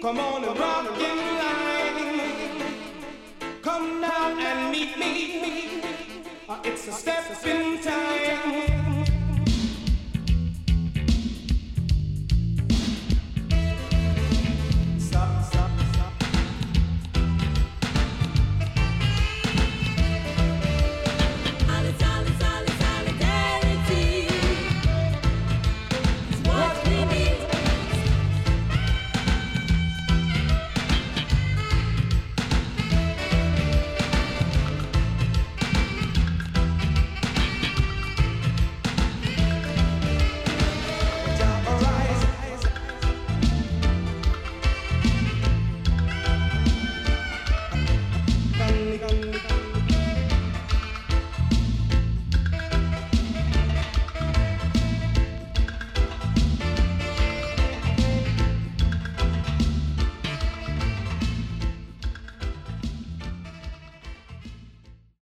Come on and rock in line. Come now and meet me. It's a step in time.